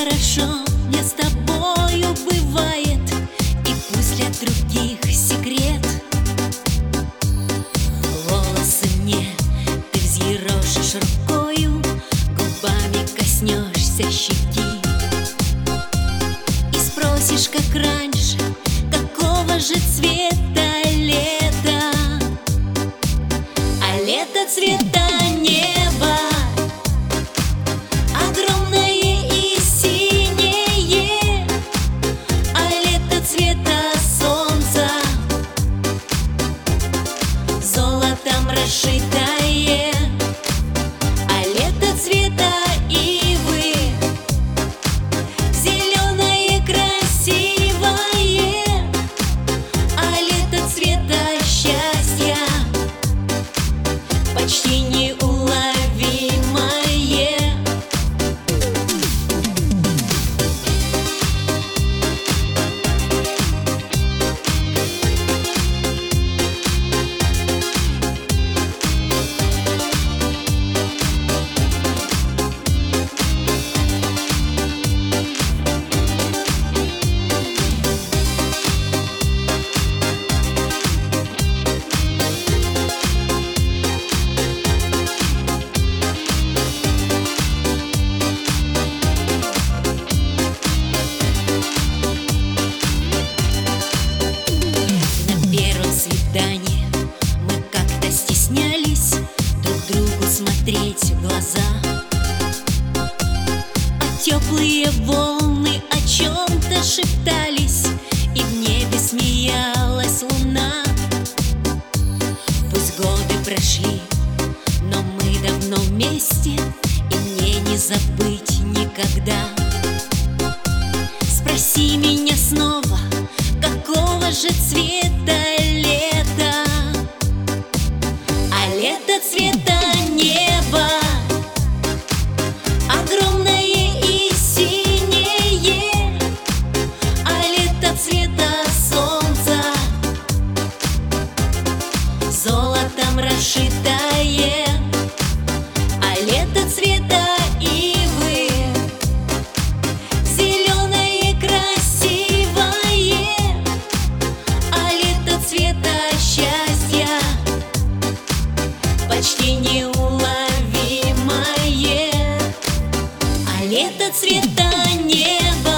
хорошо мне с тобою бывает, и пусть для других секрет. Волосы мне ты взъерошишь рукою, губами коснешься щеки и спросишь, как раньше, какого же цвета лето. А лето цвета неба, огромное и синее, а лето цвета солнца, золотом расшитое, а лето цвета ивы, зеленое красивое, а лето цвета счастья, почти неуловимое. Мы как-то стеснялись друг другу смотреть в глаза, а теплые волны о чем-то шептались, и в небе смеялась луна. Пусть годы прошли, но мы давно вместе, и мне не забыть никогда. Спроси меня снова, какого же цвета лето. А лето цвета неба, огромное и синее, а лето цвета солнца, золотом расшитое, а лето цвета ивы, зеленое красивое, а лето цвета счастья, почти неуловимое. А лето цвета неба,